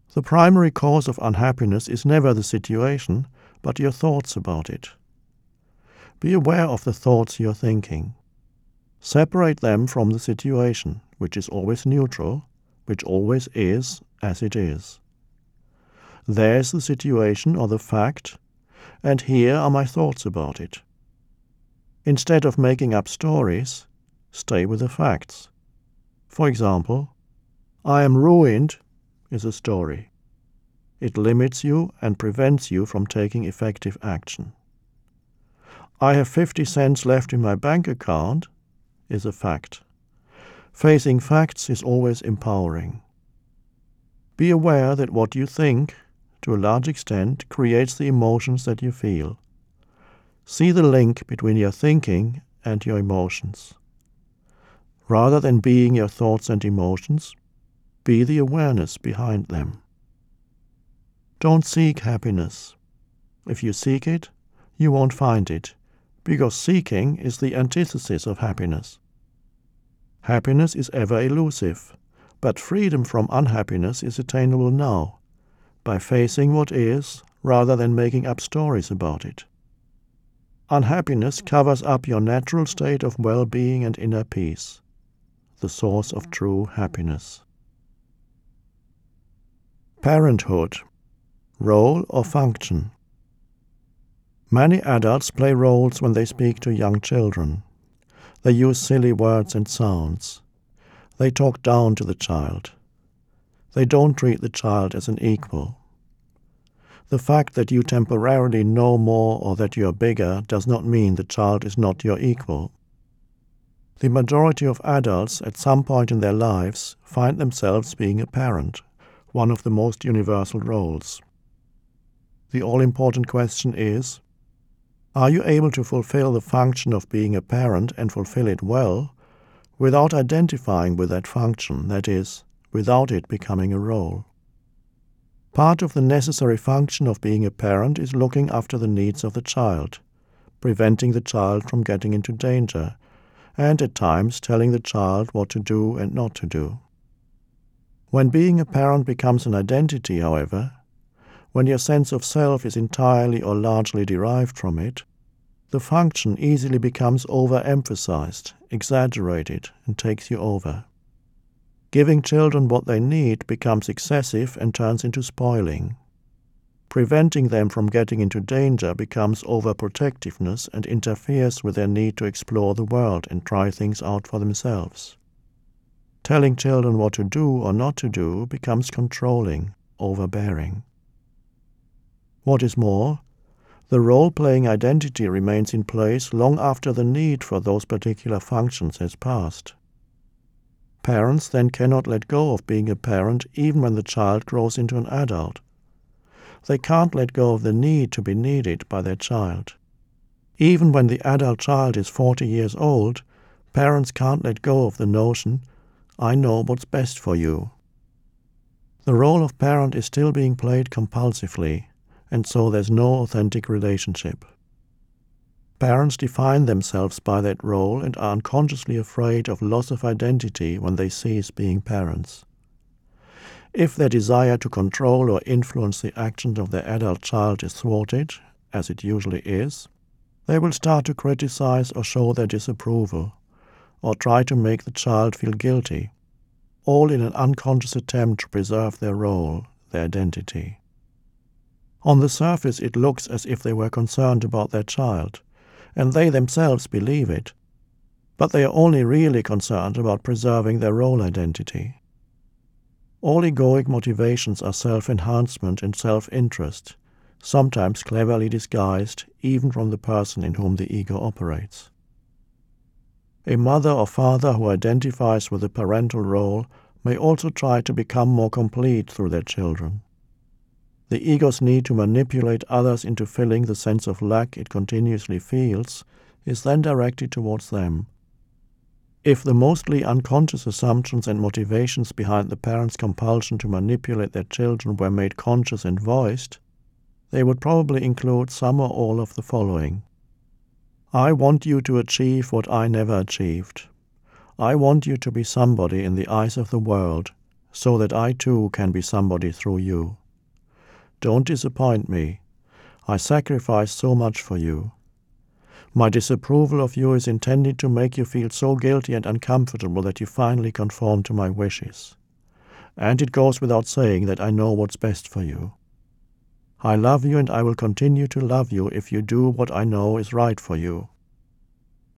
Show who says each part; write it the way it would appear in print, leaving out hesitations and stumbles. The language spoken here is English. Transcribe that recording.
Speaker 1: The primary cause of unhappiness is never the situation, but your thoughts about it. Be aware of the thoughts you're thinking. Separate them from the situation, which is always neutral, which always is as it is. There's the situation or the fact, and here are my thoughts about it. Instead of making up stories, stay with the facts. For example, I am ruined is a story. It limits you and prevents you from taking effective action. I have 50 cents left in my bank account is a fact. Facing facts is always empowering. Be aware that what you think, to a large extent, creates the emotions that you feel. See the link between your thinking and your emotions. Rather than being your thoughts and emotions, be the awareness behind them. Don't seek happiness. If you seek it, you won't find it, because seeking is the antithesis of happiness. Happiness is ever elusive, but freedom from unhappiness is attainable now, by facing what is rather than making up stories about it. Unhappiness covers up your natural state of well-being and inner peace, the source of true happiness. Parenthood, role or function. Many adults play roles when they speak to young children. They use silly words and sounds. They talk down to the child. They don't treat the child as an equal. The fact that you temporarily know more or that you are bigger does not mean the child is not your equal. The majority of adults at some point in their lives find themselves being a parent, one of the most universal roles. The all-important question is, are you able to fulfill the function of being a parent and fulfill it well, without identifying with that function, that is, without it becoming a role? Part of the necessary function of being a parent is looking after the needs of the child, preventing the child from getting into danger, and at times telling the child what to do and not to do. When being a parent becomes an identity, however, when your sense of self is entirely or largely derived from it, the function easily becomes overemphasized, exaggerated, and takes you over. Giving children what they need becomes excessive and turns into spoiling. Preventing them from getting into danger becomes overprotectiveness and interferes with their need to explore the world and try things out for themselves. Telling children what to do or not to do becomes controlling, overbearing. What is more, the role-playing identity remains in place long after the need for those particular functions has passed. Parents then cannot let go of being a parent even when the child grows into an adult. They can't let go of the need to be needed by their child. Even when the adult child is 40 years old, parents can't let go of the notion, I know what's best for you. The role of parent is still being played compulsively, and so there's no authentic relationship. Parents define themselves by that role and are unconsciously afraid of loss of identity when they cease being parents. If their desire to control or influence the actions of their adult child is thwarted, as it usually is, they will start to criticize or show their disapproval, or try to make the child feel guilty, all in an unconscious attempt to preserve their role, their identity. On the surface it looks as if they were concerned about their child, and they themselves believe it, but they are only really concerned about preserving their role identity. All egoic motivations are self-enhancement and self-interest, sometimes cleverly disguised even from the person in whom the ego operates. A mother or father who identifies with the parental role may also try to become more complete through their children. The ego's need to manipulate others into filling the sense of lack it continuously feels is then directed towards them. If the mostly unconscious assumptions and motivations behind the parents' compulsion to manipulate their children were made conscious and voiced, they would probably include some or all of the following. I want you to achieve what I never achieved. I want you to be somebody in the eyes of the world, so that I too can be somebody through you. Don't disappoint me. I sacrificed so much for you. My disapproval of you is intended to make you feel so guilty and uncomfortable that you finally conform to my wishes. And it goes without saying that I know what's best for you. I love you and I will continue to love you if you do what I know is right for you.